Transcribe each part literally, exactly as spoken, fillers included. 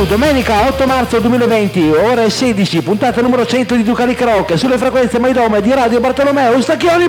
Du, domenica otto marzo duemilaventi, ore sedici, puntata numero cento di Ducalic Rock, sulle frequenze Maidome di Radio Bartolomeo Stacchioni.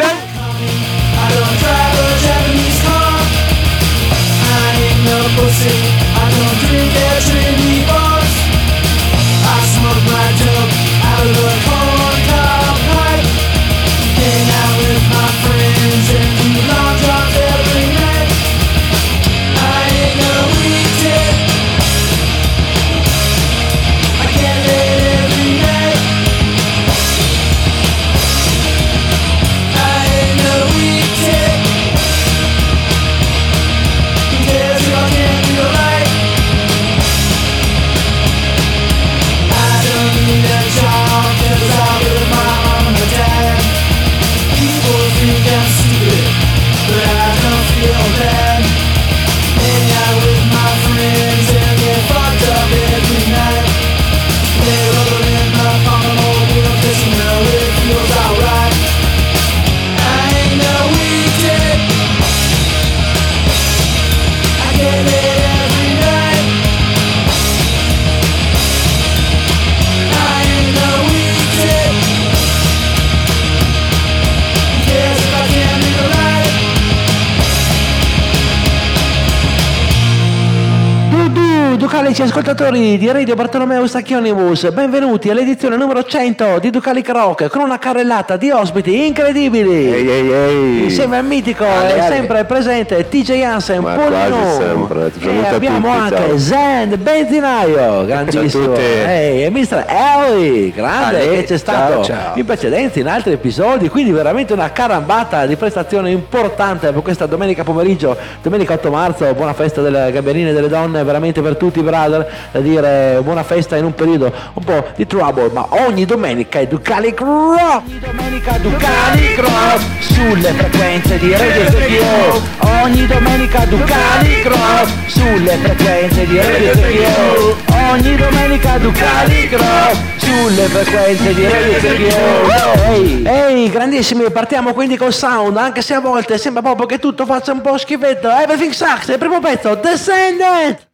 Ducalici ascoltatori di Radio Bartolomeo Stacchionibus, benvenuti all'edizione numero cento di Ducalic Rock con una carrellata di ospiti incredibili. Ehi, ehi, ehi. Insieme al mitico Ale, e ale. sempre presente T J Hansen, Ma Polino. quasi sempre. E abbiamo tutti, anche ciao. Zen Benzinaio, grandissimo. Ciao a tutti. Ehi, e mister Ellie, grande, Ale, che c'è stato ciao, ciao. in precedenza in altri episodi, quindi veramente una carambata di prestazione importante per questa domenica pomeriggio, domenica otto marzo. Buona festa delle gabbianine e delle donne, veramente per tutti, brother, da dire buona festa in un periodo un po' di trouble, ma ogni domenica è Ducalic Rock, ogni domenica Ducalic Rock sulle frequenze di Radio Tokyo, ogni domenica Ducalic Rock sulle frequenze di Radio Tokyo, ogni domenica Ducalic Rock sulle frequenze di Radio Tokyo. Ehi, ehi, grandissimi, partiamo quindi col sound, anche se a volte sembra proprio che tutto faccia un po' schifetto. Everything Sucks, il primo pezzo, Descendant.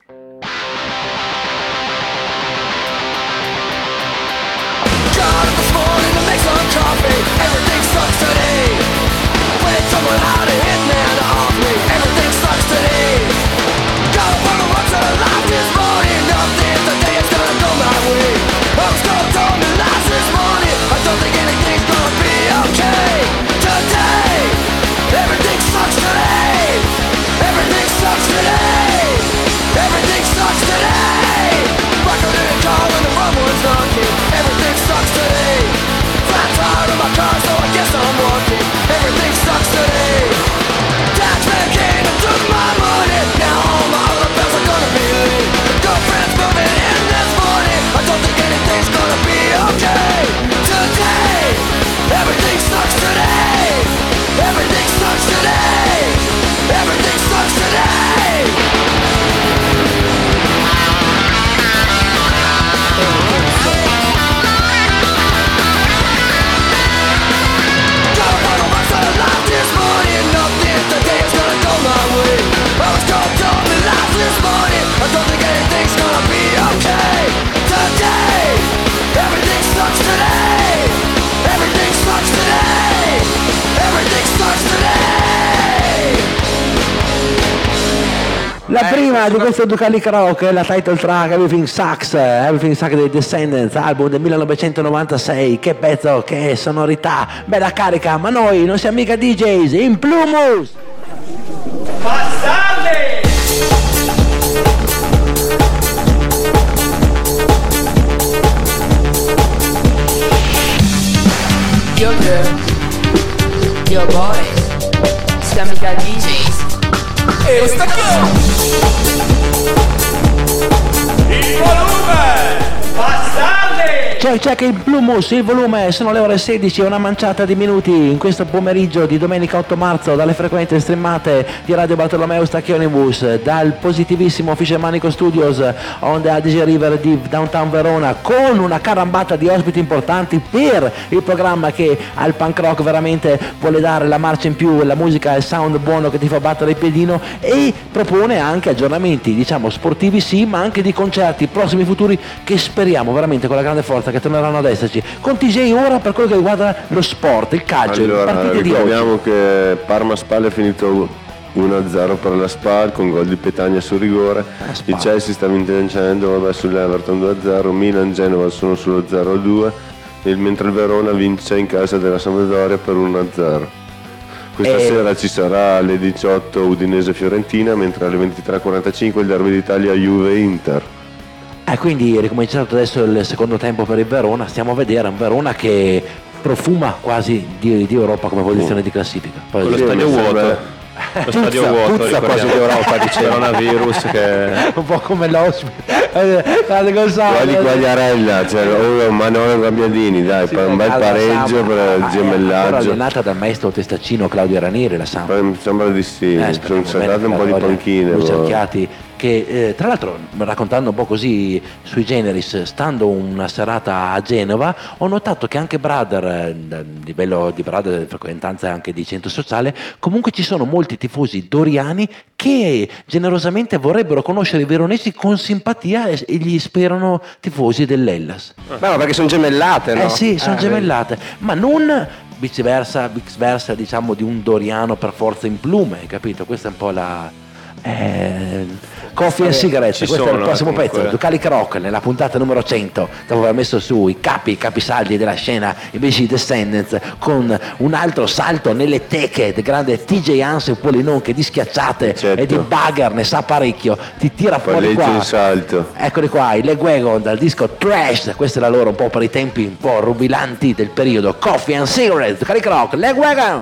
Everything sucks today. Played someone out to hit me and off me. Everything sucks today. Got a bunch of what's alive this morning. Nothing today is gonna go my way. I was told told me lies this morning. I don't think anything's gonna be okay today. Everything sucks today. Everything sucks today. Everything sucks today. Rocker in a car when the run was knocking. Everything sucks today. Flat tire in my car, so I guess I'm walking. Everything sucks today. Taxman came and took my money. Now all my other bills are gonna be late. Girlfriend's moving in this morning. I don't think anything's gonna be okay today. Everything sucks today. Everything sucks today. Everything sucks today. This morning, nothing today is gonna go my way. I was told, told me lies this morning. I don't think anything's gonna be okay today. Everything sucks today. Everything sucks today. Everything sucks today. La prima di questo Ducalic Rock è la title track Everything Sucks, Everything Sucks dei Descendants, album del millenovecentonovantasei. Che pezzo, che sonorità, bella carica, ma noi non siamo mica D Js, in Plumus! Bastardi! Yo girls, yo boys, siamo mica D Js. E stacchiamo! Il volume! Bastardi! Check, check il Blumus, il volume, sono le ore sedici e una manciata di minuti in questo pomeriggio di domenica otto marzo dalle frequenze streamate di Radio Bartolomeo Stachionibus, dal positivissimo Fischermanico Studios on the Adige River di Downtown Verona, con una carambata di ospiti importanti per il programma che al punk rock veramente vuole dare la marcia in più, la musica e il sound buono che ti fa battere il piedino, e propone anche aggiornamenti, diciamo sportivi sì, ma anche di concerti prossimi futuri che speriamo veramente con la grande forza che torneranno ad esserci. Con T J ora per quello che riguarda lo sport, il calcio, allora, le partite di oggi. Ricordiamo che Parma-Spal è finito uno a zero per la Spal con gol di Petagna sul rigore, il Chelsea sta vincendo vabbè, sull'Everton due a zero, Milan-Genova sono sullo zero a due, mentre il Verona vince in casa della Sampdoria per uno a zero. Questa e... sera ci sarà alle diciotto Udinese-Fiorentina, mentre alle ventitré e quarantacinque il derby d'Italia Juve-Inter. Eh, quindi è ricominciato adesso il secondo tempo per il Verona, stiamo a vedere un Verona che profuma quasi di, di Europa come posizione di classifica. Poi con lo stadio vuoto. Lo stadio puzza, vuoto, puzza quasi di Europa, dice coronavirus che un po' come l'ospite Guardi Quagliarella, cioè, oh, Manolo Gabbiadini, dai, sì, per un bel pareggio per il ah, gemellaggio. È allenata dal maestro testaccino Claudio Ranieri, la Samp. Mi sembra di sì, Eh, sono state un po' di panchine. Lucio Cerchiati, che eh, tra l'altro raccontando un po' così sui generis, stando una serata a Genova, ho notato che anche Brother, a livello di Brother, frequentanza anche di centro sociale, comunque ci sono molti tifosi doriani che generosamente vorrebbero conoscere i veronesi con simpatia e, e gli sperano tifosi dell'Hellas. Beh, ma perché sono gemellate, no? Eh sì, sono eh, gemellate, ma non viceversa, viceversa diciamo di un doriano per forza in plume, capito? Questa è un po' la... Eh, Coffee and Cigarettes, questo sono, è il prossimo comunque. pezzo. Ducali Rock nella puntata numero cento, dopo aver messo su i capi, i capisaldi della scena, invece i Descendants, con un altro salto nelle teche del grande T J Hansen Polinon, che di schiacciate Certo. e di bugger ne sa parecchio, ti tira fuori Palleggio qua. in salto. Eccoli qua, i Leg Wagon dal disco Trash, questa è la loro un po' per i tempi un po' rubilanti del periodo. Coffee and Cigarettes, Ducali Rock, Leg Wagon.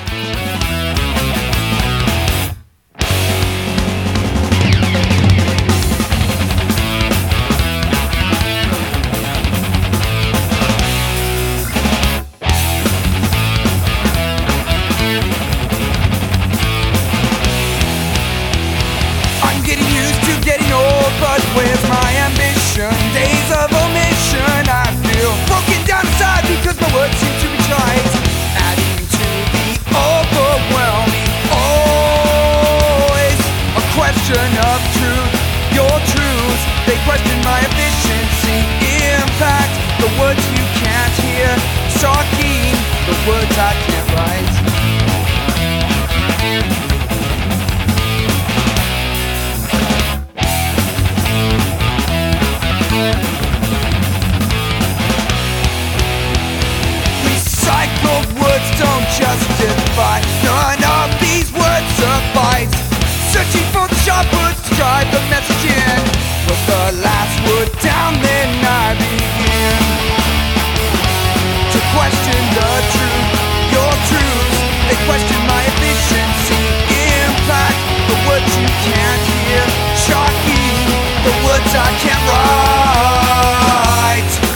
Where's my ambition? Days of omission. I feel broken down inside because my words seem to be trite, adding to the overwhelming. Always a question of truth. Your truths, they question my efficiency. Impact, the words you can't hear. Shocking, the words I can't write. Recycled words don't justify. None of these words suffice. Searching for the sharp words to drive the message in. Put the last word down, then I begin to question the truth. Your truths, they question my efficiency. Impact, the words you can't hear. Shocking, the words I can't write.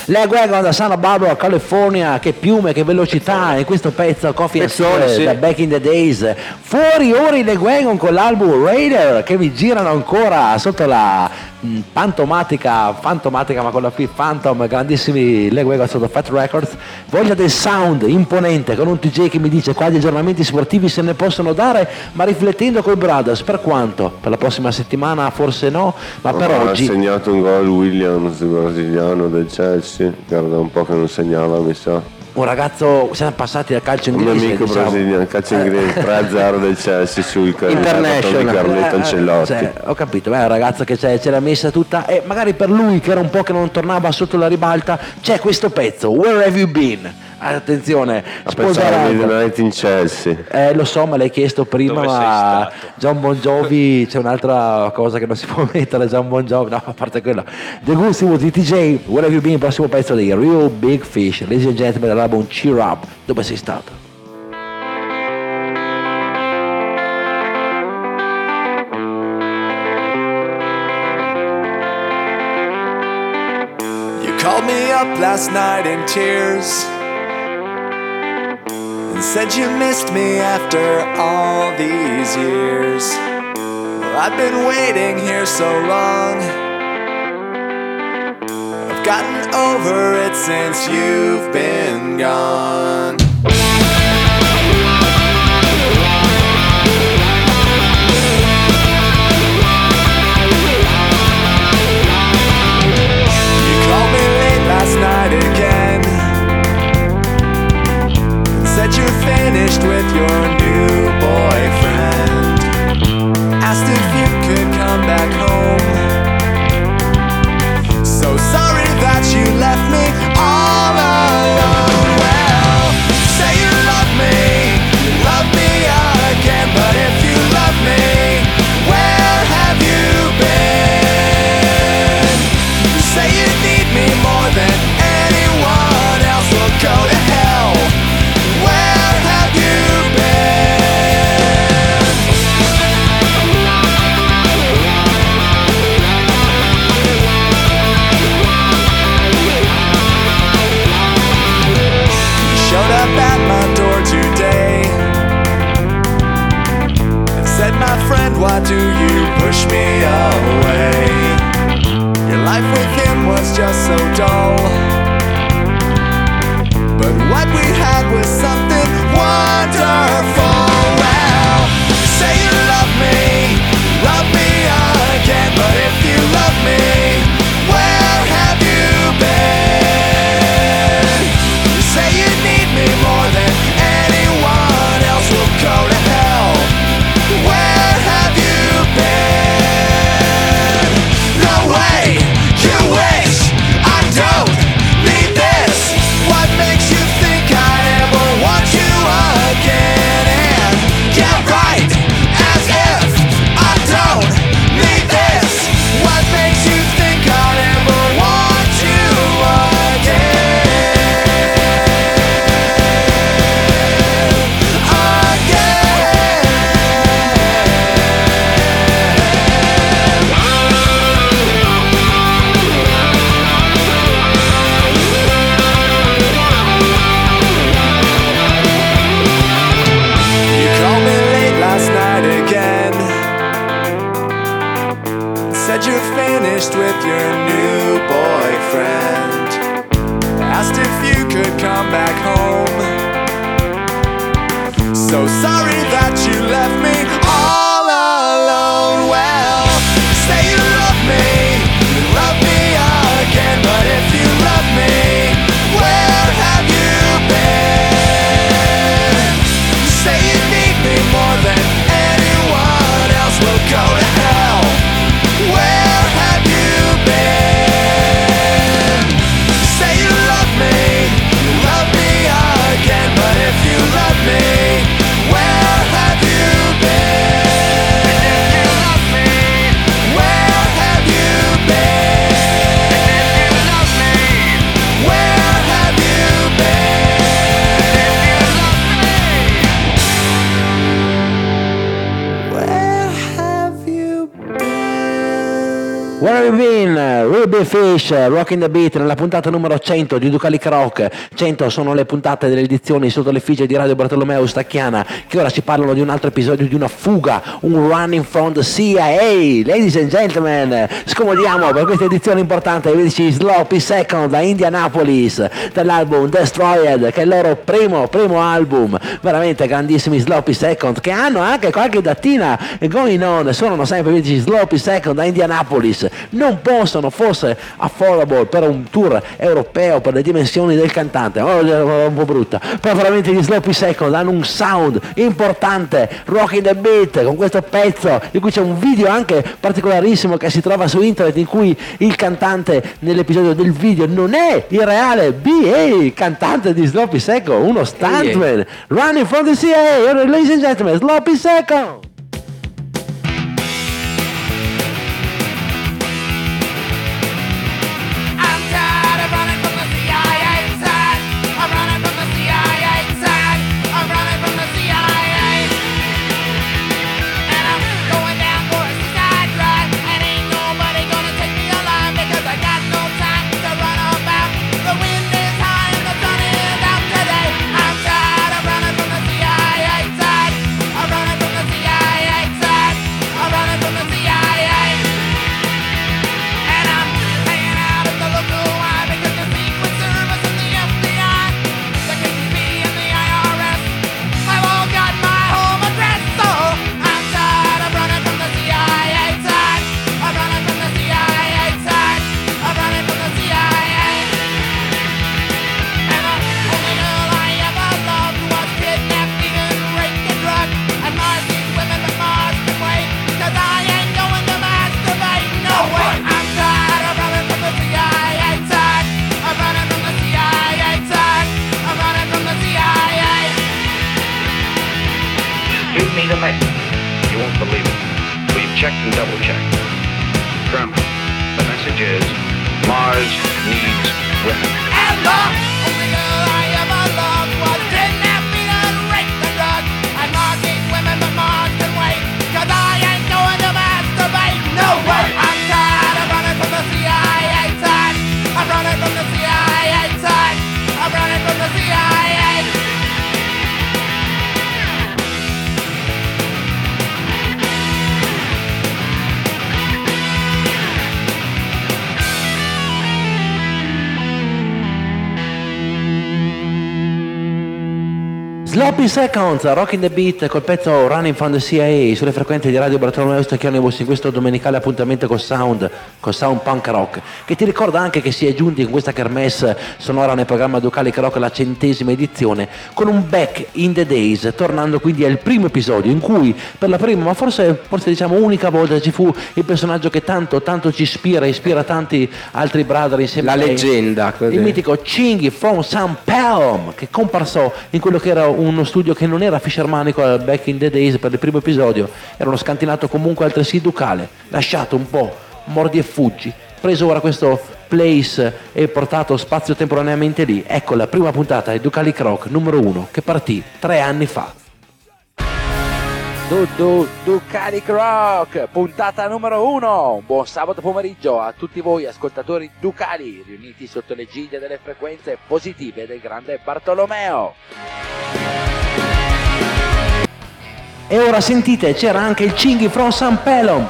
Leg Wagon da Santa Barbara, California, che piume, che velocità in questo pezzo Coffee and Pezzone, Steel sì. da Back in the Days. Fuori ora i Leg Wagon con l'album Raider che vi girano ancora sotto la mh, fantomatica, fantomatica ma con la P Phantom, grandissimi Leg Wagon sotto Fat Records. Voglia del sound imponente con un T J che mi dice quali aggiornamenti sportivi se ne possono dare, ma riflettendo col Brothers, per quanto? Per la prossima settimana forse no, ma per ha oggi segnato un gol Williams, il brasiliano del Chelsea, che era da un po' che non segnava, mi sa. un ragazzo, siamo passati al calcio Un inglese, amico diciamo. brasiliano, calcio inglese, tre a zero del Chelsea sul International. di Carletto Eh, Ancelotti. cioè, ho capito, beh, è un ragazzo che c'è, ce l'ha messa tutta e magari per lui che era un po' che non tornava sotto la ribalta c'è questo pezzo, Where Have You Been? Attenzione, A pensare a sposato. Midnight in Chelsea. Eh, lo so, me l'hai chiesto prima, Dove sei ma stato? John Bon Jovi c'è un'altra cosa che non si può mettere, John Bon Jovi, no, a parte quello. The Gusto di T J, Where Have You Been? Prossimo pezzo di Real Big Fish, ladies and gentlemen, dall'album Cheer Up, dove sei stato? You called me up last night in tears and said you missed me after all these years. Well, I've been waiting here so long. I've gotten over it since you've been gone. You called me late last night again and said you're finished with your new boyfriend. Asked if you could come back home. So sorry that you left me all alone. Well, say you love me, you love me again. But if you love me, where have you been? You say you need me more than anyone else. Will go to hell. Where have you been? You showed up at my door today and said, my friend, why do you push me away? Your life with him was just so dull, but what we had was something wonderful. Well, you say you love me, love me again. But if you love me, where have you been? You say you need me more than anyone else. Will go to hell. Where have you been? No way, you wish I don't need this. What makes you think I'd ever want you again? And get right, as if I don't need this. What makes you think I'd ever want you You called me late last night again. Said you're finished with your new boyfriend. Asked if you could come back home. So sorry that you left me all alone. Well, say you love me, you love me again. But if you love me, where have you been? You say you need me more than anyone else. Will go to hell. Where have you been? You say you love me, you love me again. But if you love me, where have you been? If you love me, where have you been? If you love me, where have you been? If you love me, where have you been? Where have you been? Real Baby Fish, Rockin' the Beat, nella puntata numero cento di Ducalic Rock. cento sono le puntate delle edizioni sotto l'effigie di Radio Bartolomeo Stacchiana, che ora ci parlano di un altro episodio di una fuga, un running from the C I A. Ladies and gentlemen, scomodiamo per questa edizione importante i vedici Sloppy Second da Indianapolis, dall'album Destroyed, che è il loro primo, primo album. Veramente grandissimi Sloppy Second, che hanno anche qualche datina going on, suonano sempre i vedici Sloppy Second da Indianapolis. Non possono, forse affordable per un tour europeo per le dimensioni del cantante, oh, un po' brutta, però veramente gli Sloppy Second hanno un sound importante, Rockin' the Beat, con questo pezzo di cui c'è un video anche particolarissimo che si trova su internet, in cui il cantante nell'episodio del video non è il reale B A, cantante di Sloppy Second, uno stuntman. Running from the C I A, ladies and gentlemen, Sloppy Second. Sloppy Seconds, Rockin' the Beat col pezzo Running from the C I A sulle frequenze di Radio Bartolomeo Stacchianibus in questo domenicale appuntamento col sound, col sound punk rock, che ti ricorda anche che si è giunti con questa kermesse sonora nel programma Ducalic Rock la centesima edizione, con un Back in the Days, tornando quindi al primo episodio in cui per la prima, ma forse, forse diciamo unica volta, ci fu il personaggio che tanto, tanto ci ispira, ispira tanti altri brother insieme la a lei, leggenda, così. Il mitico Chingy from San Pelham, che comparsò in quello che era uno studio che non era fishermanico al Back in the Days per il primo episodio, era uno scantinato comunque altresì ducale, lasciato un po' mordi e fuggi, preso ora questo place e portato spazio temporaneamente lì. Ecco la prima puntata di Ducalic Rock numero uno, che partì tre anni fa. Du, du, Ducalic Rock, puntata numero uno. Un buon sabato pomeriggio a tutti voi ascoltatori ducali riuniti sotto le giglie delle frequenze positive del grande Bartolomeo. E ora sentite, c'era anche il Chingy from San Pelham.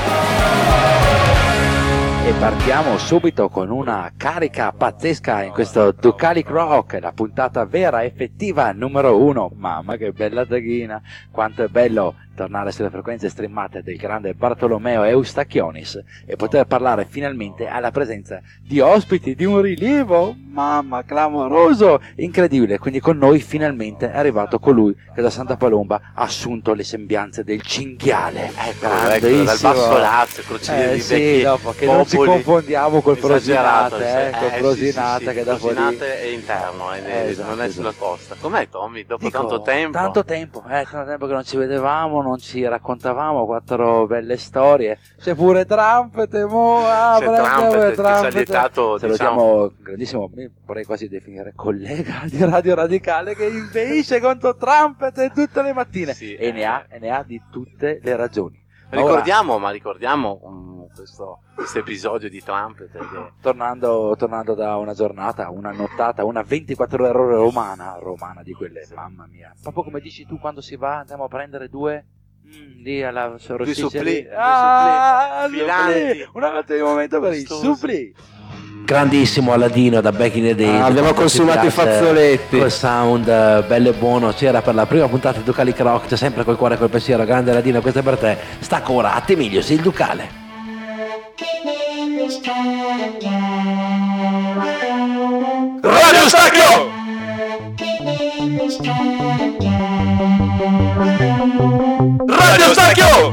E partiamo subito con una carica pazzesca in questo Ducalic Rock, la puntata vera, effettiva, numero uno. Mamma che bella daghina, quanto è bello tornare sulle frequenze streamate del grande Bartolomeo Eustachionis e poter parlare finalmente alla presenza di ospiti, di un rilievo, mamma, clamoroso, incredibile. Quindi con noi finalmente è arrivato colui che da Santa Palomba ha assunto le sembianze del cinghiale. Ecco, ecco, dal basso Lazio, crocevia eh, di sì, dopo, che non ci confondiamo col Frosinate, eh, col eh, Frosinate sì, sì, che da fuori Frosinate è interno, è, eh, esatto, non è esatto. sulla costa. Com'è Tommy? Dopo Dico, tanto tempo? Tanto tempo, eh, tanto tempo che non ci vedevamo, non ci raccontavamo quattro belle storie. C'è pure Trumpete, mo, ah, C'è Trumpete, che ci ha lietato, se diciamo... lo diamo grandissimo, vorrei quasi definire collega di Radio Radicale, che inveisce contro Trumpete tutte le mattine, sì, e eh. ne ha, e ne ha di tutte le ragioni. Ricordiamo, ma ricordiamo um, questo, questo episodio di Trumpet. Che... Tornando, tornando da una giornata, una nottata, una ventiquattro ore romana, romana di quelle, sì. Mamma mia. Proprio come dici tu, quando si va, andiamo a prendere due... Mm, lì alla sorrosticceria. Ah, suppli. Un attimo momento per i suppli. Grandissimo Aladino da Back in the Days. Ah, abbiamo consumato i fazzoletti col sound uh, bello e buono. C'era per la prima puntata di Ducali Croc, c'è sempre col cuore e col pensiero. Grande Aladino, questo è per te. Stacco ora a Temiglios, il Ducale. Radio Stacchio! Radio Stacchio!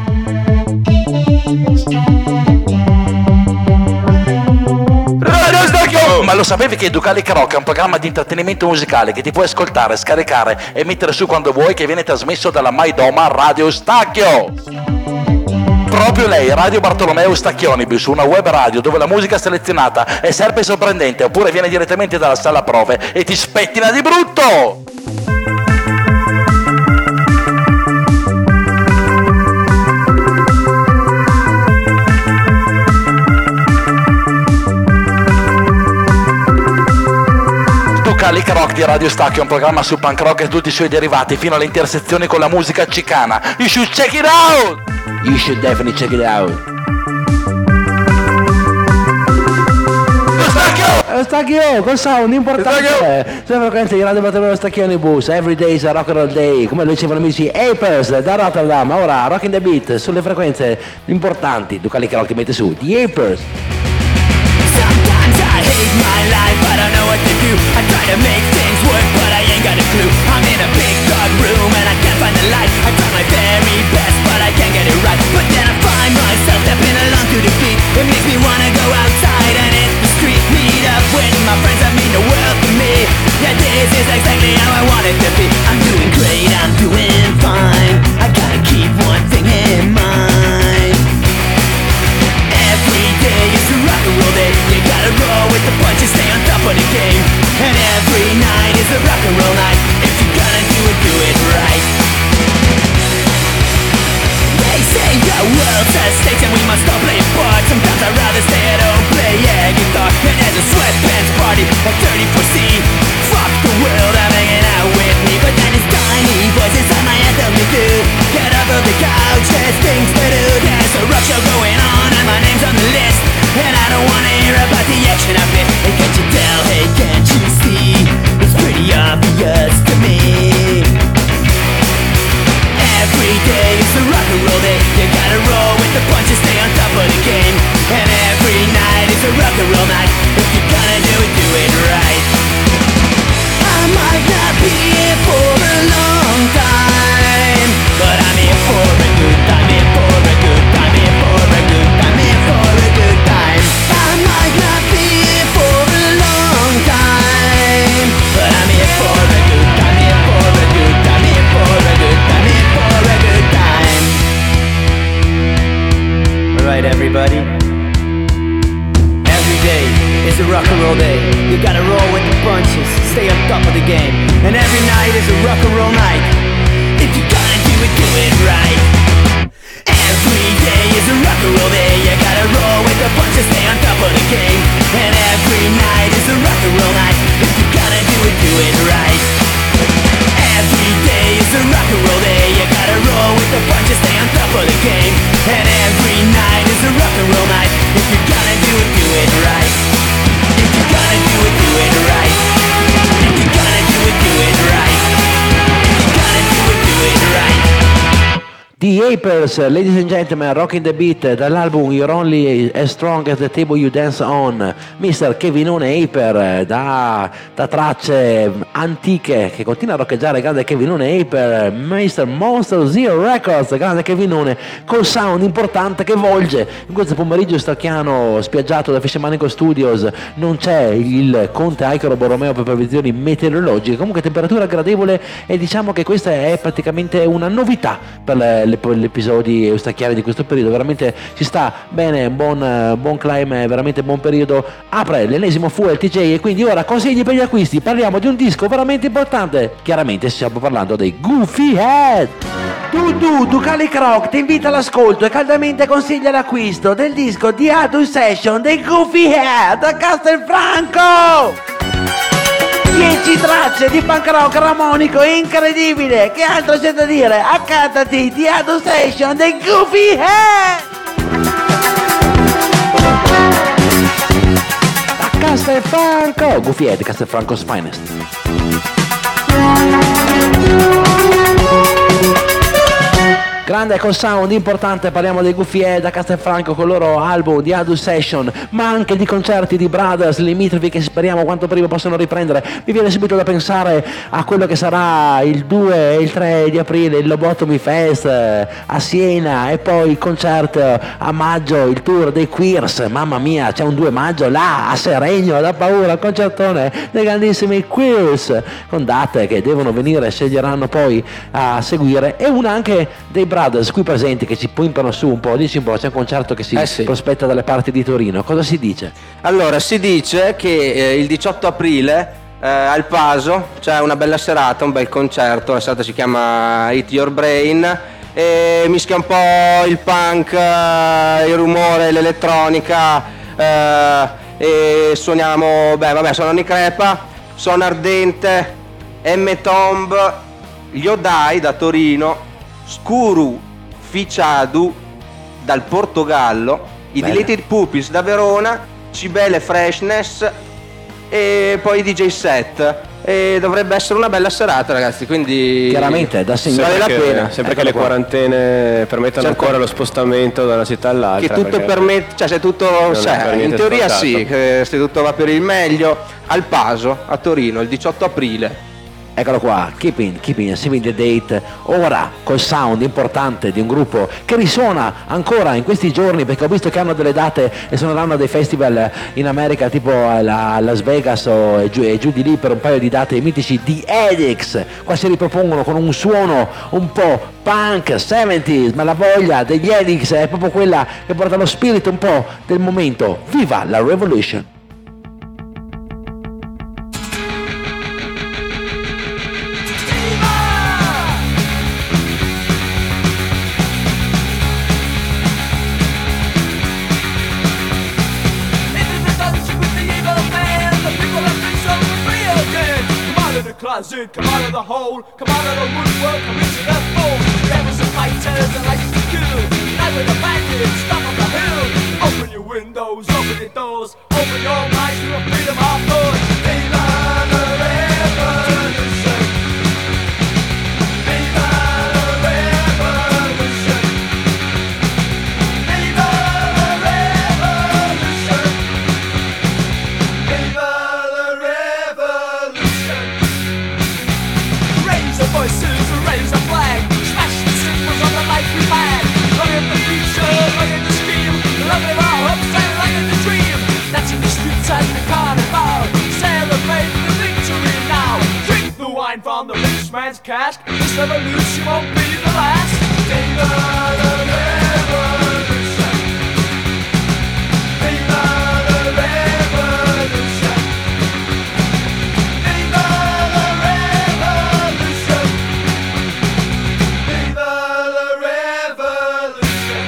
Radio Stacchio! Ma lo sapevi che Ducali Croc è un programma di intrattenimento musicale che ti puoi ascoltare, scaricare e mettere su quando vuoi, che viene trasmesso dalla Maidoma Radio Stacchio? Proprio lei, Radio Bartolomeo Stacchionibus, una web radio dove la musica selezionata è sempre sorprendente, oppure viene direttamente dalla sala prove e ti spettina di brutto! Ducalica Rock di Radio Stacchio è un programma su punk rock e tutti i suoi derivati fino alle intersezioni con la musica cicana. You should check it out! You should definitely check it out. Lo Stacchio, col sound importante. Sulla frequenza di Radio Bartolomeo Stacchionibus, Every Day is a Rock and Roll Day, come lo dicevano amici Apers da Rotterdam. Ora Rock in the Beat sulle frequenze importanti. Ducalica Rock ti mette su The Apers. Sometimes I hate my life, I don't know what to do. I try to make things work, but I ain't got a clue. I'm in a big dark room and I can't find the light. I try my very best, but I can't get it right. But then I find myself stepping along to the beat. It makes me wanna go outside and hit the street. Meet up with my friends that mean the world to me. Yeah, this is exactly how I want it to be. I'm doing great, I'm doing fine. I gotta keep one thing in mind. Every day is a rock and roll day. You gotta roll with the punches, stay on top of the game. And every night is a rock and roll night. If you're gonna do it, do it right. They say the world's a stage and we must all play a part. Sometimes I'd rather stay at home, play air guitar. And there's a sweatpants party at thirty-four C. Fuck the world, I'm hanging out with me. But then it's tiny voices on my head tell me to get up off the couch, there's things to do. There's a rock show going on and my name's on the list. And I don't wanna hear about the action of it. Hey, can't you tell, hey, can't you see? It's pretty obvious to me. Every day is a rock and roll day. You gotta roll with the punches, stay on top of the game. And every night is a rock and roll night. If you're gonna do it, do it right. I might not be here for a long time, but I'm here for a good time, here for a good time, here for a good time, here for a good time. I might not be here for a long time, but I'm here for a good time, here for a good time, here for a good time, here for a good time. Alright everybody, every day is a rock and roll day. You gotta roll with the punches, stay on top of the game. And every night is a rock and roll night. If you're gonna do it, do it right. Every day is a rock and roll day. You gotta roll with the punches, stay on top of the game. And every night is a rock and roll night. If you're gonna do it, do it right. Every day is a rock and roll day. You gotta roll with the punches, stay on top of the game. And every night is a rock and roll night. If you're gonna do it, do it right. If you're gonna do it, do it right. If you're gonna do it, do it right. If you're gonna do it, do it right. The Apers, ladies and gentlemen, Rocking the Beat dall'album You're Only as Strong as the Table You Dance On. mister Kevinone Aper, da, da tracce antiche che continua a roccheggiare, grande Kevinone Aper, mister Monster Zero Records, grande Kevinone, col sound importante che volge. In questo pomeriggio stacchiano spiaggiato da Fishermanico Studios non c'è il Conte Aicaro Borromeo per previsioni meteorologiche, comunque temperatura gradevole, e diciamo che questa è praticamente una novità per le Le, gli episodi eustacchiari di questo periodo. Veramente ci sta bene, buon, buon climate, veramente buon periodo. Apre l'ennesimo Fuel T J e quindi ora consigli per gli acquisti. Parliamo di un disco veramente importante, chiaramente stiamo parlando dei Goofy Head. Dudu, Ducali Croc ti invita all'ascolto e caldamente consiglia l'acquisto del disco di Adult Session dei Goofy Hair da Castelfranco. dieci tracce di punk rock ramonico incredibile, che altro c'è da dire? Accattati di Adult Session dei Goofy Hair da Castelfranco. Goofy Hair di Castelfranco's Finest. Grande col sound importante, parliamo dei Goofy Hair da Castelfranco con il loro album di Adult Session, ma anche di concerti di Brothers limitrofi che speriamo quanto prima possano riprendere. Mi viene subito da pensare a quello che sarà il due e il tre di aprile, il Lobotomy Fest a Siena, e poi il concerto a maggio, il tour dei Queers. Mamma mia, c'è un due maggio là a Seregno, da paura, concertone dei grandissimi Queers, con date che devono venire, sceglieranno poi a seguire, e una anche dei Brothers qui presenti che ci puntano su un po'. Dici un po', c'è un concerto che si eh sì. prospetta dalle parti di Torino, cosa si dice? Allora, si dice che eh, il diciotto aprile eh, al Paso c'è una bella serata, un bel concerto, la serata si chiama Hit Your Brain e mischia un po' il punk, eh, il rumore, l'elettronica, eh, e suoniamo, beh vabbè, suonano i Crepa, Son Ardente, M-Tomb, gli Odai da Torino, Scuru Ficiadu dal Portogallo, i Bene. Deleted Pupils da Verona, Cibele Freshness e poi D J set. E dovrebbe essere una bella serata, ragazzi, quindi chiaramente da segnare, vale la che, pena. sempre Ecco che le qua. quarantene permettano Certo. ancora lo spostamento da una città all'altra, Che tutto perché permette, cioè se tutto, non è cioè, per in niente teoria scontato. sì, che se tutto va per il meglio, al Paso a Torino il diciotto aprile. Eccolo qua, Keeping, Keeping, Saving the Date, ora col sound importante di un gruppo che risuona ancora in questi giorni, perché ho visto che hanno delle date e suoneranno a dei festival in America tipo a Las Vegas o e giù, e giù di lì per un paio di date mitici di Edix. Qua si ripropongono con un suono un po' punk, seventies, ma la voglia degli Edix è proprio quella che porta lo spirito un po' del momento. Viva la Revolution! Closet, come out of the hole, come out of the woodwork, come into the fold. Devils and fighters and lights to kill. Night with the bandits, stop on the hill. Open your windows, open your doors, open your minds to a freedom of thought. Viva the revolution. Viva the revolution. Viva the revolution. Viva the revolution. Raise the voices, raise the flag, smash the symbols of the life we've had. Look at the future, look at the stream, look at our hopes and look at the dream. That's in the streets at the carnival, celebrate the victory now. Drink the wine from the rich man's cask, this revolution won't be the last. Viva the revolution. Viva the revolution. Viva the revolution. Viva the revolution.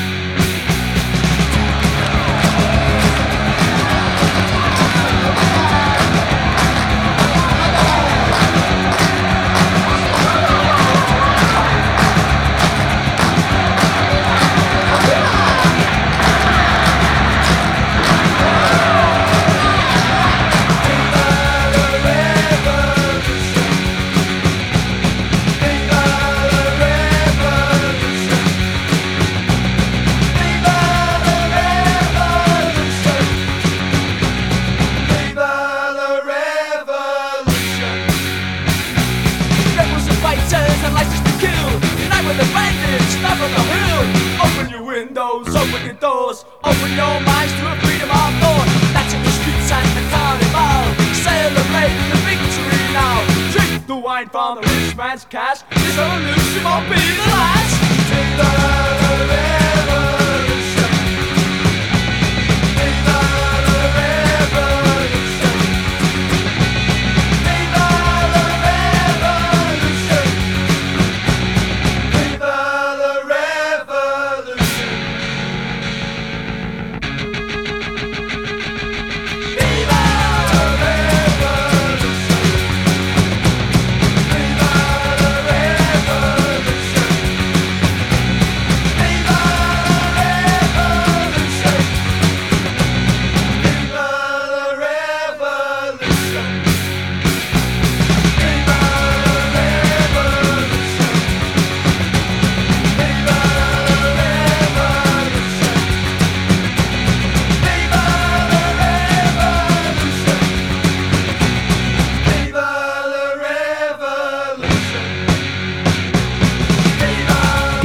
Rebels and fighters and license to kill. Unite with the bandits, stop on the hill. Open your windows, open your doors, open your minds to a freedom of thought. That's in the streets and the carnival, celebrating the victory now. Drink the wine from the rich man's cask, this revolution won't be the last. Viva the revolution. Viva the revolution. Viva the revolution. Viva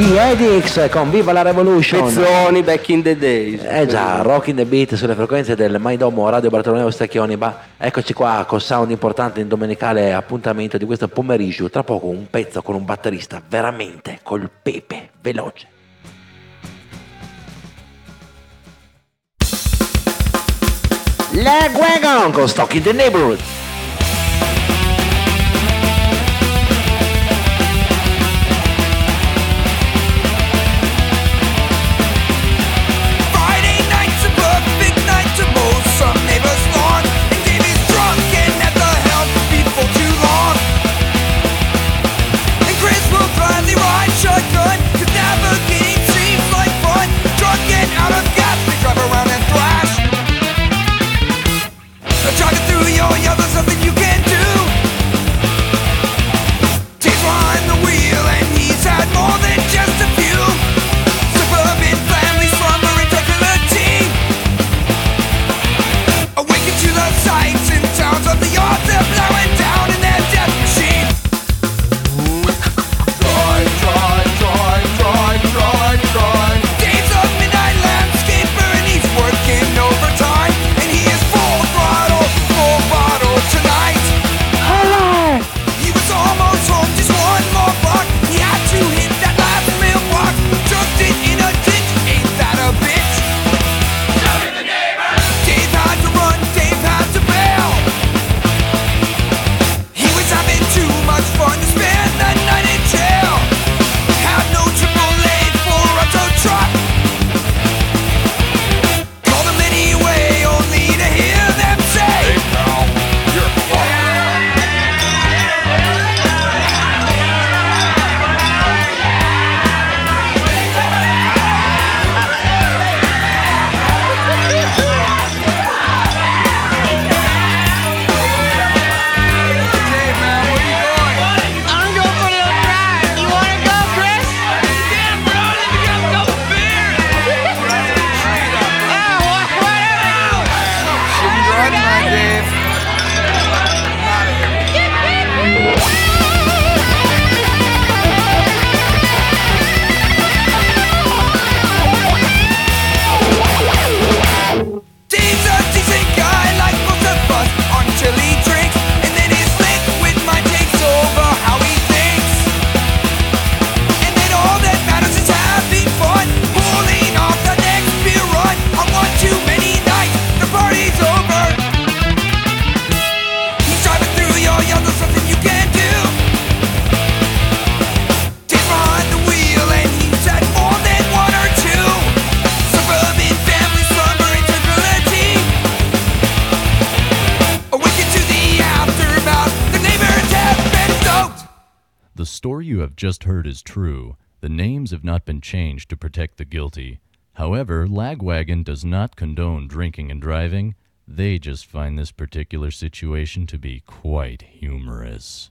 Eddie X con Viva la Revolution. Pezzoni back in the days. Eh già, Rock in the Beat sulle frequenze del Maidomo Radio Bartolomeo Stacchioni. Ma eccoci qua con sound importante in domenicale appuntamento di questo pomeriggio. Tra poco un pezzo con un batterista veramente col pepe, veloce. Lagwagon con Stock in the Neighborhood. Just heard is true. The names have not been changed to protect the guilty. However, Lagwagon does not condone drinking and driving. They just find this particular situation to be quite humorous.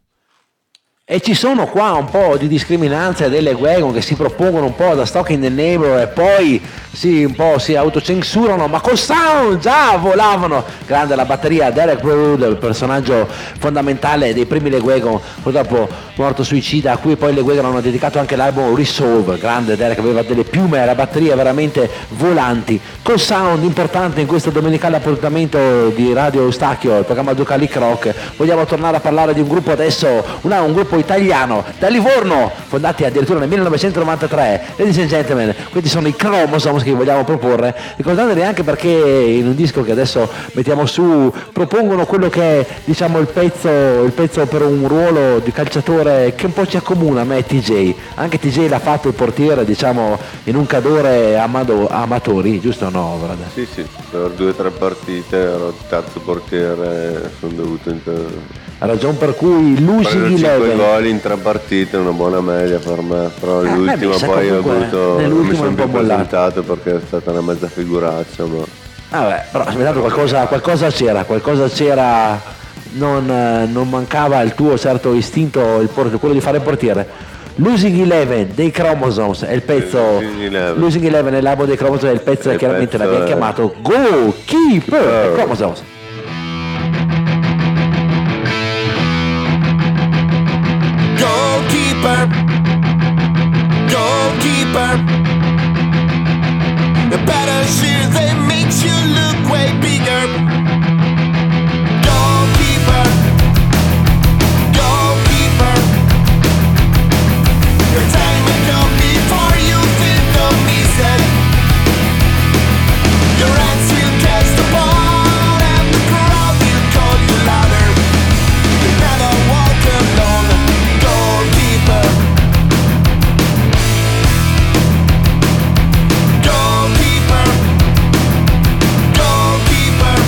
E ci sono qua un po' di discriminanze delle Wagon che si propongono un po' da Stock in the Neighbor e poi sì, un po' si autocensurano, ma col sound già volavano. Grande la batteria, Derek Brood, il personaggio fondamentale dei primi Le Wagon, purtroppo morto suicida, a cui poi Le Wagon hanno dedicato anche l'album Resolve. Grande Derek, aveva delle piume alla batteria veramente volanti. Col sound importante in questo domenicale appuntamento di Radio Eustachio, il programma Ducalic Rock. Vogliamo tornare a parlare di un gruppo adesso, una, un gruppo italiano da Livorno, fondati addirittura nel millenovecentonovantatré. Ladies and gentlemen, questi sono i Chromosomes che vi vogliamo proporre, ricordateli anche perché in un disco che adesso mettiamo su propongono quello che è, diciamo, il pezzo il pezzo per un ruolo di calciatore che un po' ci accomuna a me e T J. Anche T J l'ha fatto il portiere, diciamo, in un cadore amado, amatori, giusto o no, brother? Sì, sì, per due o tre partite ero il terzo portiere, sono dovuto inter... ragion per cui Losing cinque gol in tre partite, una buona media per me, però eh, l'ultima beh, poi ho avuto mi sono più presentato perché è stata una mezza figuraccia, ma vabbè, però qualcosa, qualcosa c'era, qualcosa c'era, non, non mancava il tuo certo istinto, il port- quello di fare il portiere. Losing Eleven dei Chromosomes è il pezzo, Losing Eleven è l'album dei Chromosomes, è il pezzo che chiaramente l'abbiamo è... chiamato Go Keeper Chromosomes. Goalkeeper, goalkeeper. goalkeeper. The better shoes they make you look way bigger. Goalkeeper, goalkeeper. Your time will come before you think of me, said. Your hands will catch the ball and the crowd will call you louder. You never walk alone, goalkeeper. Goalkeeper, goalkeeper.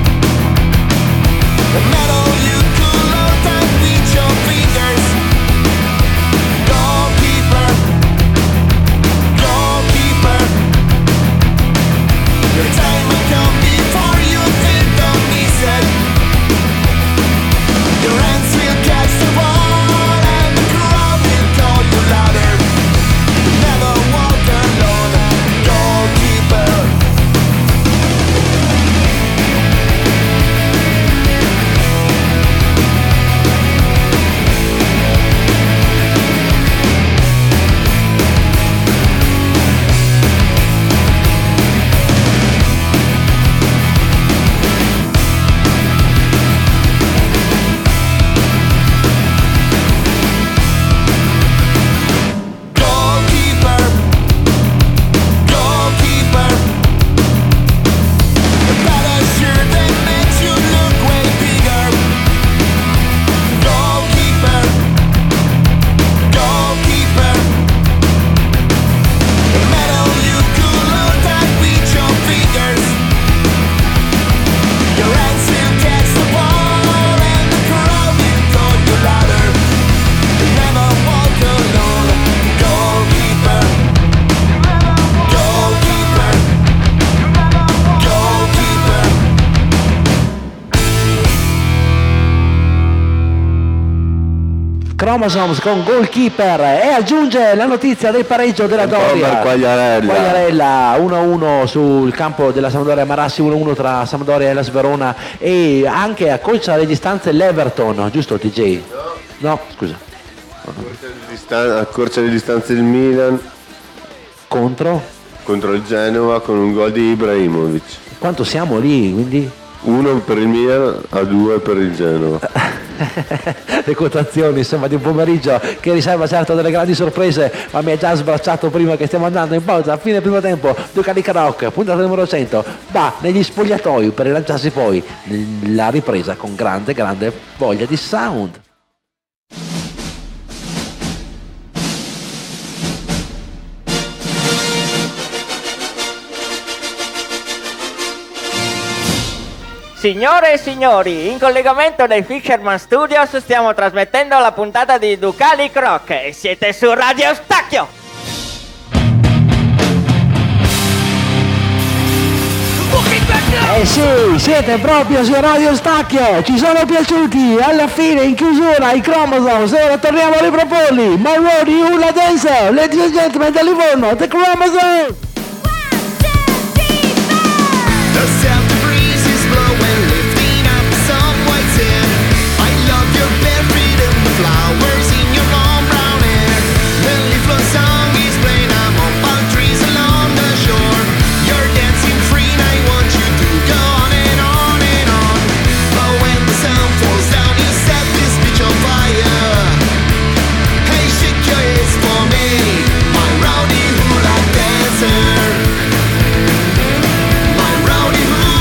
The medal you could hold and with your fingers. Goalkeeper, goalkeeper. Your time will come before you think of me, said. Your hands will catch the ball and the crowd will call you louder. Never walk alone, goalkeeper. Goalkeeper, goalkeeper. The better shirt that makes you look way bigger. Goalkeeper, goalkeeper. The medal you could hold and with your fingers. Your hands will catch the ball and the crowd will call you louder. You never walk alone, goalkeeper. Goalkeeper, goalkeeper. Chromosomes con goalkeeper e aggiunge la notizia del pareggio della Doria. per Quagliarella. Quagliarella uno a uno sul campo della Sampdoria Marassi, uno a uno tra Sampdoria e la Sverona, e anche accorcia le distanze l'Everton, giusto T J? No, scusa. Accorcia le distanze il Milan Contro? contro il Genova con un gol di Ibrahimovic. Quanto siamo lì, quindi? Uno per il Milan a due per il Genova. Le quotazioni insomma di un pomeriggio che riserva certo delle grandi sorprese, ma mi ha già sbracciato prima che stiamo andando in pausa a fine primo tempo. Ducati Rock, puntata numero cento, va negli spogliatoi per rilanciarsi poi nella ripresa con grande grande voglia di sound. Signore e signori, in collegamento dai Fisherman Studios stiamo trasmettendo la puntata di Ducali Croc e siete su Radio Stacchio! Eh sì, siete proprio su Radio Stacchio, ci sono piaciuti, alla fine in chiusura i Chromosomes, ora torniamo a riproporli, My Road, You, La Dance, ladies and gentlemen, da Livorno, The Chromosomes! The south breeze is blowing, lifting up some white sand. I love your bare feet and the flowers in your long brown hair. The leaflet song is playing among palm trees along the shore. You're dancing free and I want you to go on and on and on. But when the sun falls down you set this beach on fire. Hey, shake your hips for me, my rowdy hula dancer. My rowdy hula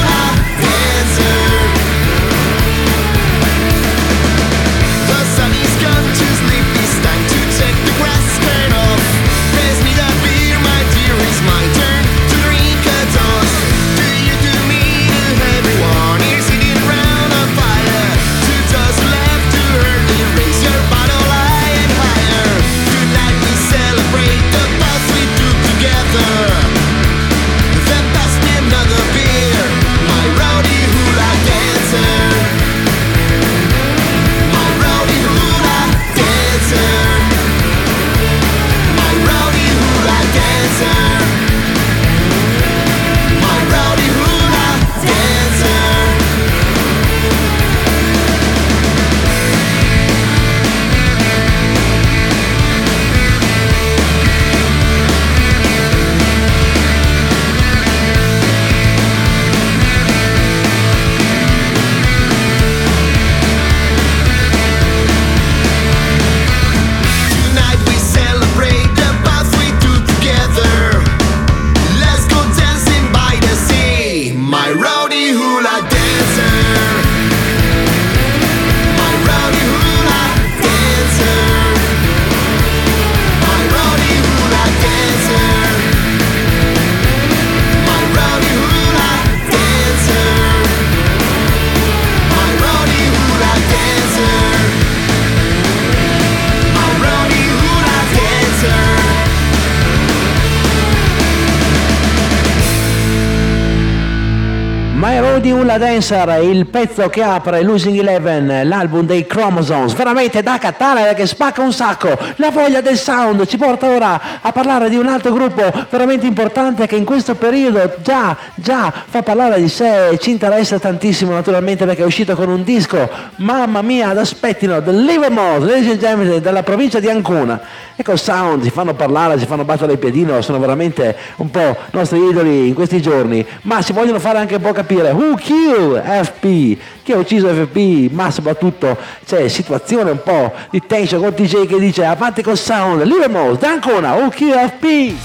di Ulla Dancer, il pezzo che apre Losing Eleven, l'album dei Chromosomes, veramente da cattare che spacca un sacco. La voglia del sound ci porta ora a parlare di un altro gruppo veramente importante che in questo periodo già, già fa parlare di sé e ci interessa tantissimo, naturalmente, perché è uscito con un disco, mamma mia, ad aspettino, The Livermore, ladies and gentlemen, dalla provincia di Ancona. Ecco, sound, si fanno parlare, si fanno battere il piedino, sono veramente un po' nostri idoli in questi giorni, ma si vogliono fare anche un po' capire who killed F P, chi ha ucciso F P, ma soprattutto c'è situazione un po' di tension con D J che dice avanti col sound, Livermore, da Ancona, who killed F P.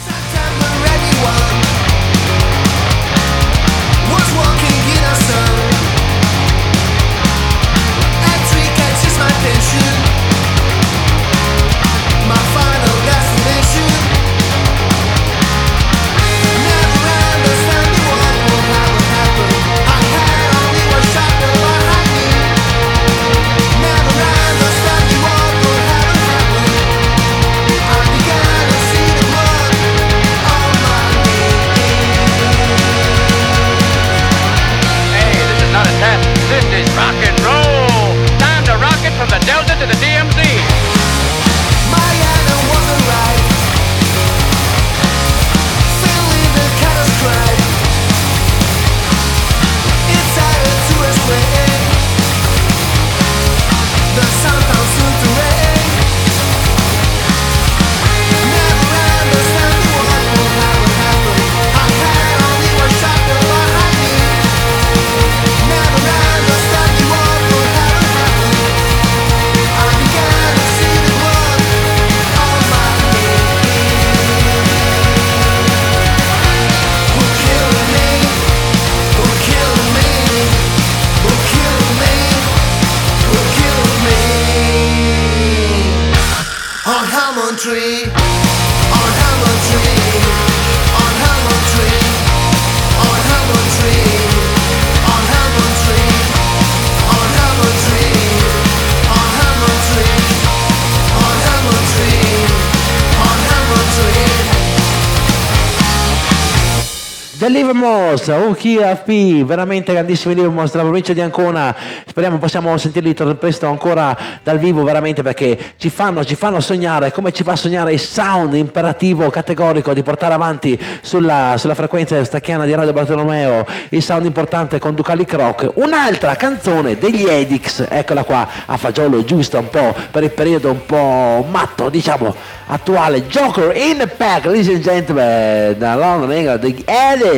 Livermore, U K F P, veramente grandissimi Livermore della provincia di Ancona. Speriamo possiamo sentirli presto ancora dal vivo, veramente, perché ci fanno, ci fanno sognare, come ci fa sognare il sound imperativo categorico di portare avanti sulla, sulla frequenza stacchiana di Radio Bartolomeo il sound importante con Ducali Croc. Un'altra canzone degli Edix, eccola qua, a fagiolo giusto un po' per il periodo un po' matto, diciamo, attuale. Joker in the Pack, ladies and gentlemen, da London, England, the Edix.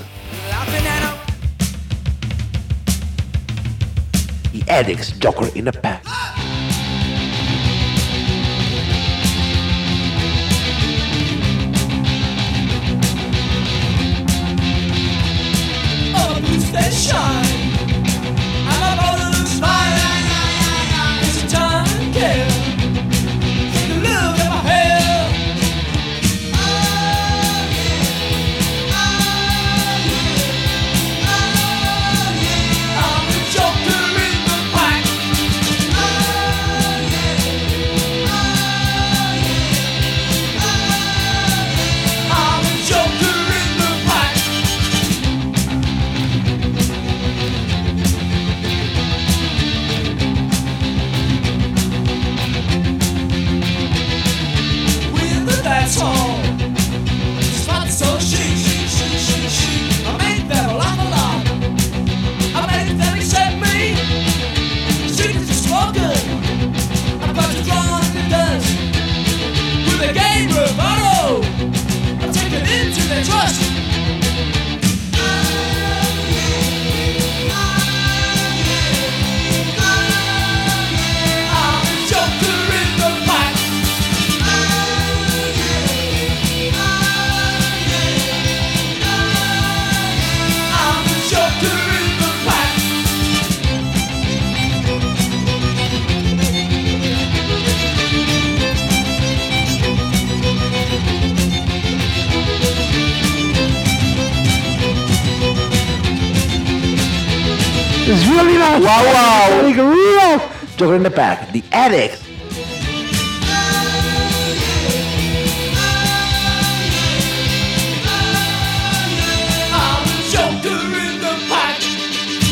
The Edix, Joker in the Pack. Oh, boots that shine, and my body looks fine. It's a time to care. Take a look at my hair. That's all. Spot so chic, chic, chic, chic, chic. I make them laugh a lot. I make them accept me. Secrets are spoken. I'm about to draw in the dust. With a game bravado, I'm taken into their trust. It's really nice. Wow, wow. Like real Joker in the Pack, the Edix. I'm a joker in the pack.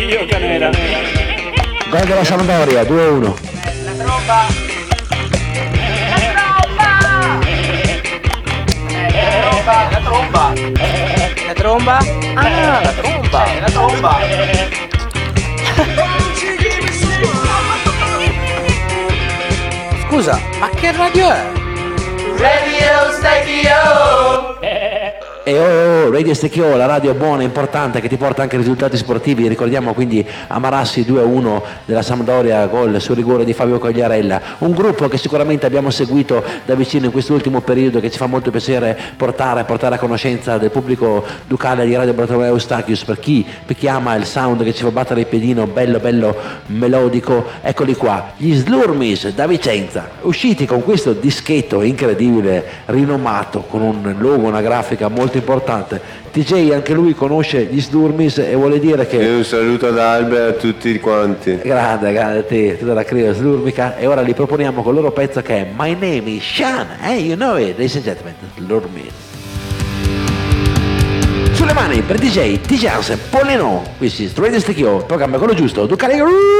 io Canela. Gol della Sampdoria, due a uno. La tromba. La tromba. La tromba. Ah, la tromba. La tromba. Scusa, ma che radio è? Radio Stacchio. E oh, oh, Radio Stecchio, la radio buona, importante, che ti porta anche risultati sportivi. Ricordiamo quindi Amarassi due a uno della Sampdoria, gol sul rigore di Fabio Cogliarella. Un gruppo che sicuramente abbiamo seguito da vicino in quest'ultimo periodo, che ci fa molto piacere portare, portare a conoscenza del pubblico ducale di Radio Bartolomeo Eustachius. Per chi, per chi ama il sound che ci fa battere il piedino, bello bello melodico, eccoli qua, gli Slurmis da Vicenza, usciti con questo dischetto incredibile, rinomato, con un logo, una grafica molto importante. T J anche lui conosce gli Slurmis e vuole dire che... E un saluto ad Albe e a tutti quanti. Grande, grande te, tutta la crew slurmica, e ora li proponiamo con il loro pezzo che è My Name is Sean, hey you know it, ladies and gentlemen, Slurmis. Sulle mani per D J, T J Hansen, Pollino, questo è Radio Stecchio, il programma è quello giusto, Ducale.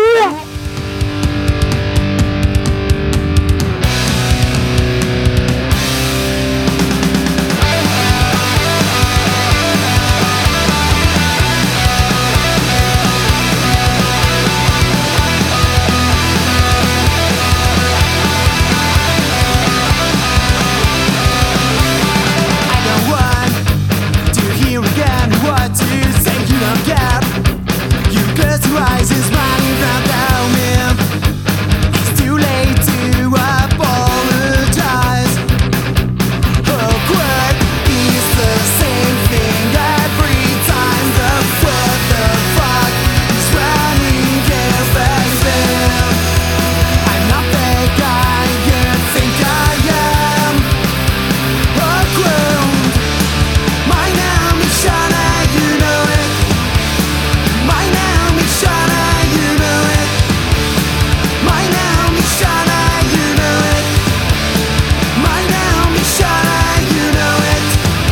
Rises running from down me. It's too late to apologize. Oh, quick is the same thing every time. The what the fuck is running against them. I'm not the guy you think I am. Oh, quick. My name is Shana, you know it. My name is Shana, you know it. My name is Shana, you know it. My name is Shana, you know it.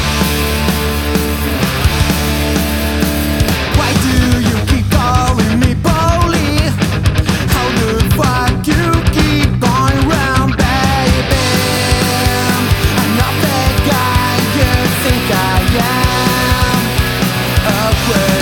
Why do you keep calling me Polly? How the fuck you keep going round, baby? I'm not the guy you think I am. Awkward.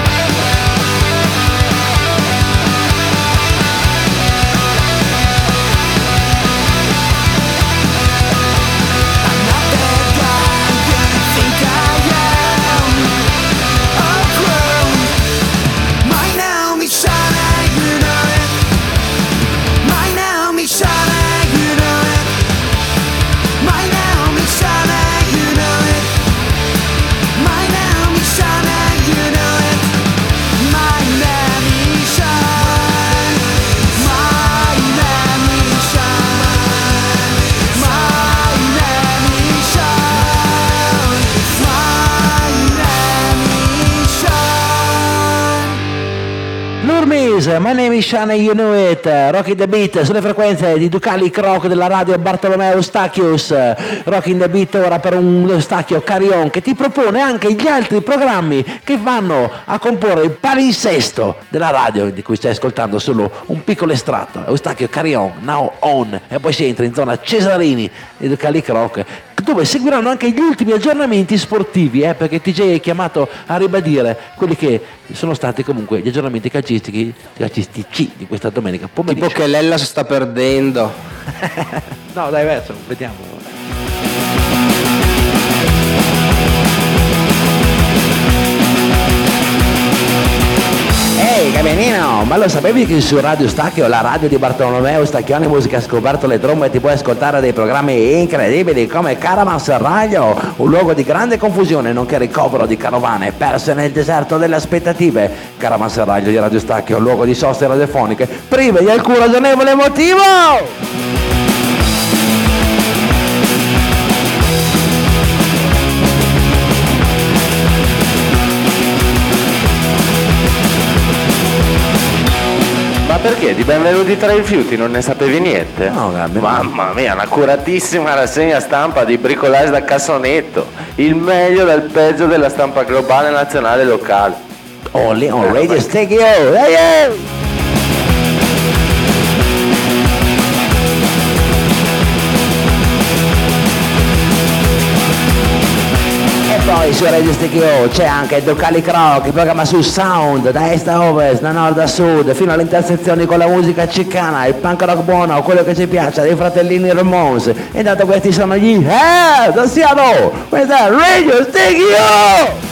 My name is Shana, you know it. My name is Shana, you know it. My name is Shana, you know it. My name is Shana, you know it. My name is Shana. My name is Shana. My name is Shana. My name is Shana. Lurmis, My Name is Shana, you know it, Rock in the Beat sulle frequenze di Ducali Croc della radio Bartolomeo Eustachius. Rock in the Beat ora per un Eustachio Carion che ti propone anche gli altri programmi che vanno a comporre il palinsesto della radio, di cui stai ascoltando solo un piccolo estratto. Eustachio Carion, now on, e poi si entra in zona Cesarini di Ducali Croc, dove seguiranno anche gli ultimi aggiornamenti sportivi, eh, perché T J è chiamato a ribadire quelli che sono stati comunque gli aggiornamenti calcistici, calcistici di questa domenica pomeriggio. Tipo che Lella si sta perdendo. No, dai, verso, vediamo. Ehi Gabrielino, ma lo sapevi che su Radio Stacchio, la radio di Bartolomeo Stacchione Musica, ha scoperto le trombe e ti puoi ascoltare dei programmi incredibili come Caravan Serraglio, un luogo di grande confusione nonché ricovero di carovane perse nel deserto delle aspettative. Caravan Serraglio di Radio Stacchio, un luogo di soste radiofoniche prive di alcun ragionevole motivo. Ma perché? Di Benvenuti tra i rifiuti non ne sapevi niente? No, Gabi, mamma mia, una curatissima rassegna stampa di bricolage da cassonetto. Il meglio dal peggio della stampa globale, nazionale e locale. Only on Radio Stereo. Hey, hey. Poi su Radio Stereo c'è anche Ducali Croc, il programma su Sound, da est a ovest, da nord a sud, fino alle intersezioni con la musica cicana, il punk rock buono, quello che ci piace, dei fratellini Ramones. E dato questi sono gli Eh, da Seattle, questa è Radio Stereo!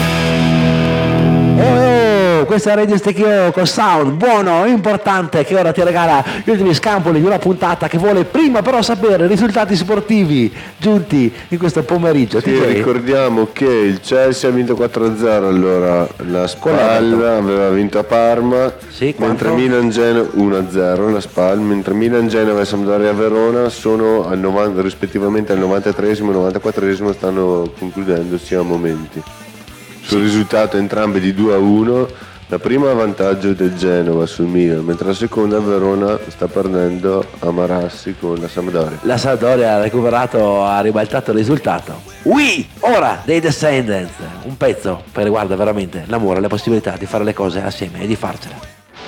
Oh, questa è Radio Stereo con Sound buono, importante, che ora ti regala gli ultimi scampoli di una puntata che vuole prima però sapere i risultati sportivi giunti in questo pomeriggio. Sì, ricordiamo che il Chelsea ha vinto quattro a zero, allora la Spal aveva vinto a Parma, sì, mentre Milan Genova uno a zero la Spal, mentre Milan Genova e Sampdoria Verona sono al novanta, rispettivamente al novantatreesimo e novantaquattresimo, stanno concludendosi a momenti. Sul risultato entrambe di due a uno, la prima a vantaggio del Genova sul Milan, mentre la seconda Verona sta perdendo a Marassi con la Sampdoria. La Sampdoria ha recuperato, ha ribaltato il risultato. Oui, ora dei Descendants, un pezzo che riguarda veramente l'amore, la possibilità di fare le cose assieme e di farcela.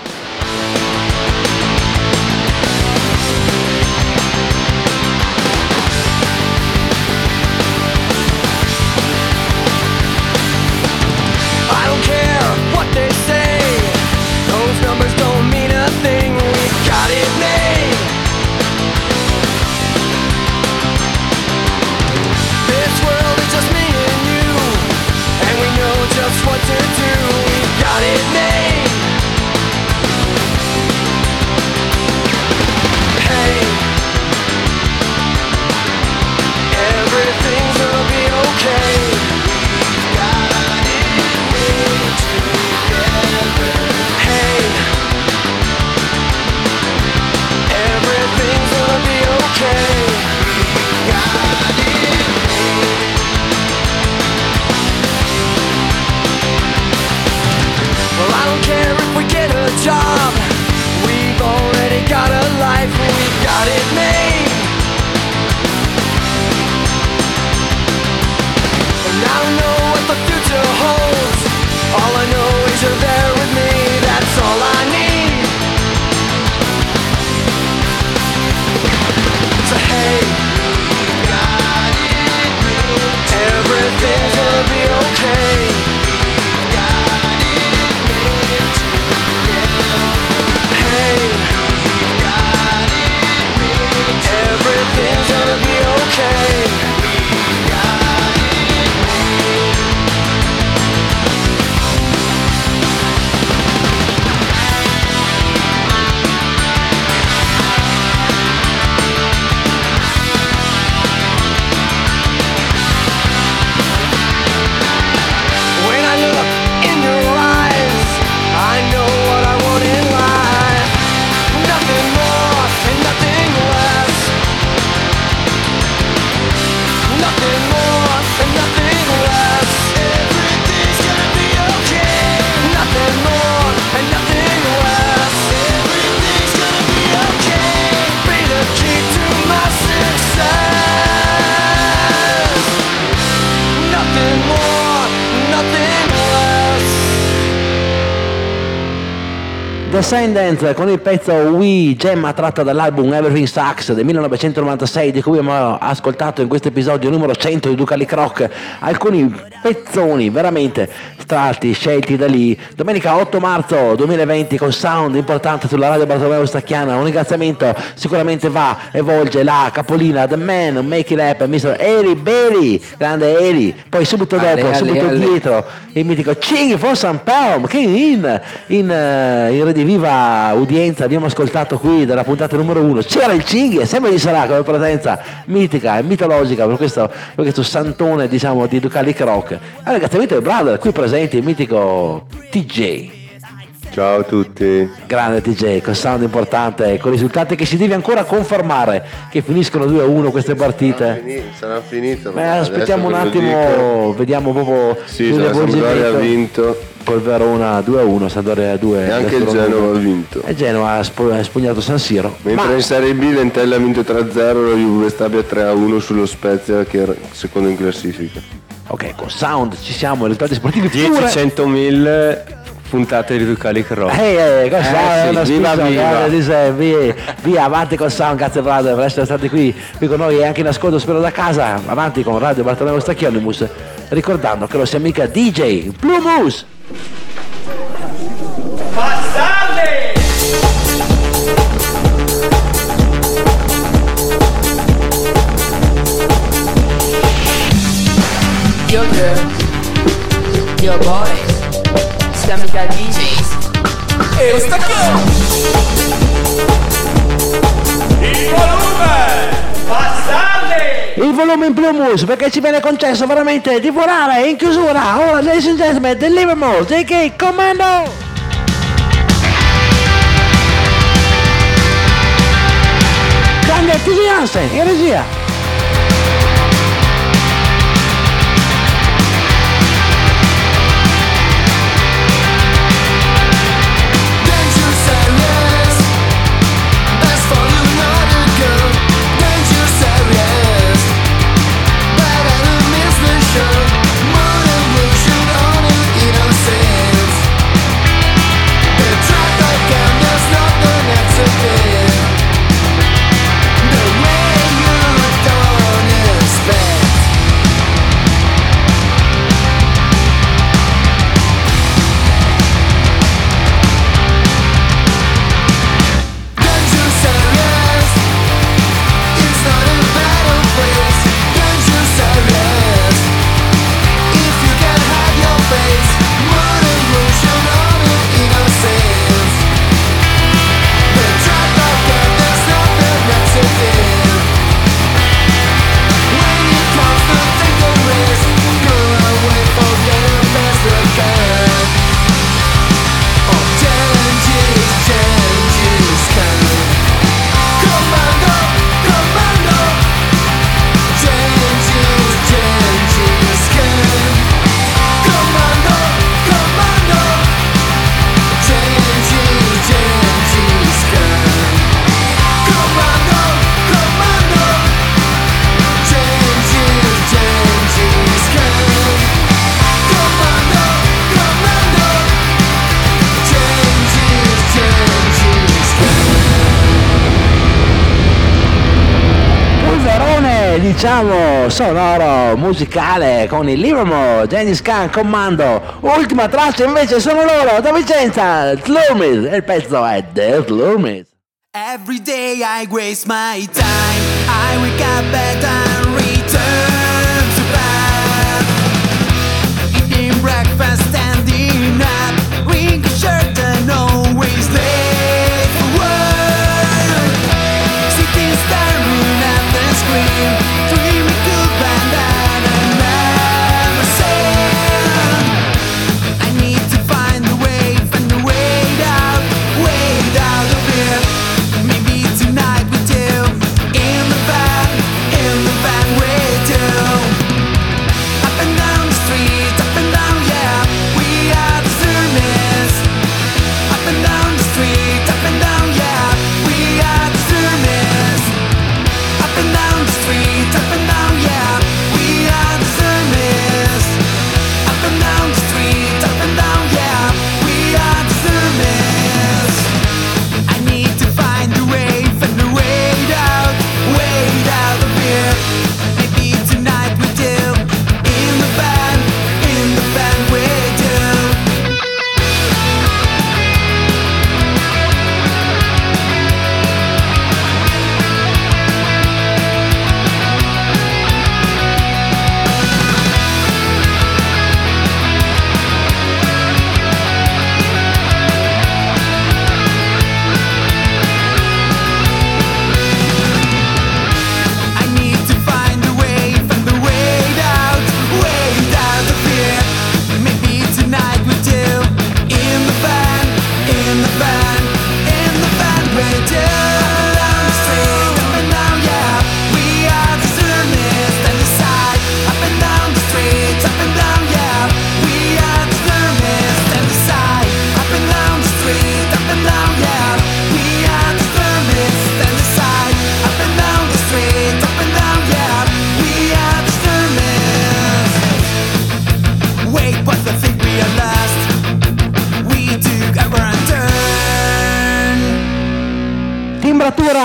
Descendants con il pezzo We, gemma tratta dall'album Everything Sucks del millenovecentonovantasei, di cui abbiamo ascoltato in questo episodio numero cento di Ducali Croc alcuni pezzoni veramente tratti, scelti da lì. Domenica otto marzo duemilaventi con Sound importante sulla radio Bartolomeo Stacchiana. Un ringraziamento sicuramente va e volge la capolina The Man Make It Happen, mister Eri Berry, grande Eri. Poi subito dopo, Ale, subito ale, dietro ale. il mitico Ching for San Palm, che in, in, in rediviva udienza abbiamo ascoltato qui dalla puntata numero uno. C'era il Ching e sempre ci sarà come presenza mitica e mitologica per questo, per questo santone, diciamo, di Ducali Croc. Allora, ringraziamento ai brother qui presenti, il mitico T J. Ciao a tutti. Grande T J, con Sound importante, con risultati che si deve ancora confermare, che finiscono due a uno queste partite. Sarà finito. Beh, aspettiamo un attimo, vediamo proprio sì, la Sampdoria ha vinto col Verona due a uno, Sampdoria due. E anche il Genova ha vinto. E Genova ha spugnato San Siro. Mentre Ma... in Serie B l'Entella ha vinto tre a zero, la Juve Stabia tre a uno sullo Spezia che era secondo in classifica. Ok, con sound ci siamo, risultati sportivi pure. dieci centomila puntate di Ducali Rock. Ehi, ehi, con Eh, sound, sì, una viva, spiccia, viva. eh, dice, via, via, avanti con sound, cazzo brother, per essere stati qui, qui con noi e anche in ascolto, spero da casa, avanti con Radio Bartolomeo Stacchionimus, ricordando che lo sia mica D J Blue Moose. Yo girl, yo boy, sta mica D Js. E lo stacchio! Il volume! Bastardi! Il volume in Blue Moose perché ci viene concesso veramente di volare in chiusura. Ora, ladies and gentlemen, the Livermore, J K Commando! Grande T J Hansen, in regia! Diciamo sonoro musicale con il Livermore, Gengis Khan Commando. Ultima traccia invece sono loro da Vicenza, Slurmid, e il pezzo è The Slurmid. Every day I waste my time, I wake up at and return to bed. Eating breakfast, standing up, wearing a shirt and always late for work. Sitting staring at the screen, dreaming goodbye that I never said. I need to find a way, find a way out, way out of here. Maybe tonight with you in the back, in the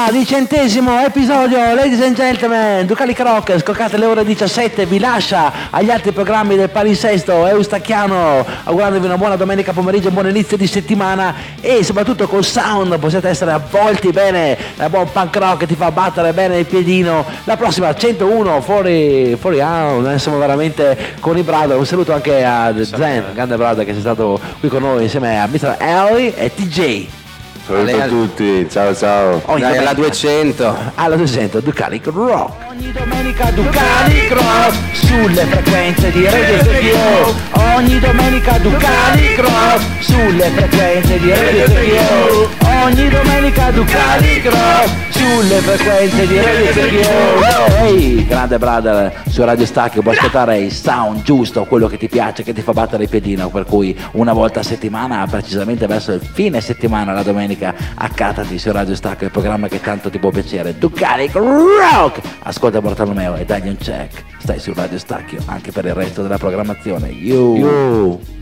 quattordicesimo episodio, ladies and gentlemen. Ducali Croc, scoccate le ore diciassette, vi lascia agli altri programmi del palinsesto eustacchiano, augurandovi una buona domenica pomeriggio, un buon inizio di settimana e soprattutto col sound possiate essere avvolti bene da buon punk rock che ti fa battere bene il piedino. La prossima centouno fuori fuori out, noi siamo veramente con i brother. Un saluto anche a Zen, grande brother che sei stato qui con noi insieme a mister Ellie e T J. Saluto a tutti, ciao ciao. Dai, domenica- alla duecento. Alla duecento, Ducali Rock. Ogni domenica Ducali Rock sulle frequenze di Radio Tokyo. Ogni domenica Ducali Rock sulle frequenze di Radio Tokyo. Ogni domenica Ducali Rock sulle frequenze di Radio Tokyo. Ehi, grande brother, su Radio Stacchio puoi ascoltare il sound giusto, quello che ti piace, che ti fa battere il piedino, per cui una volta a settimana, precisamente verso il fine settimana, la domenica, accattati su Radio Stacchio, il programma che tanto ti può piacere, Ducali Rock. Ascolta Bartolomeo e dagli un check. Stai su Radio Stacchio anche per il resto della programmazione. You. You.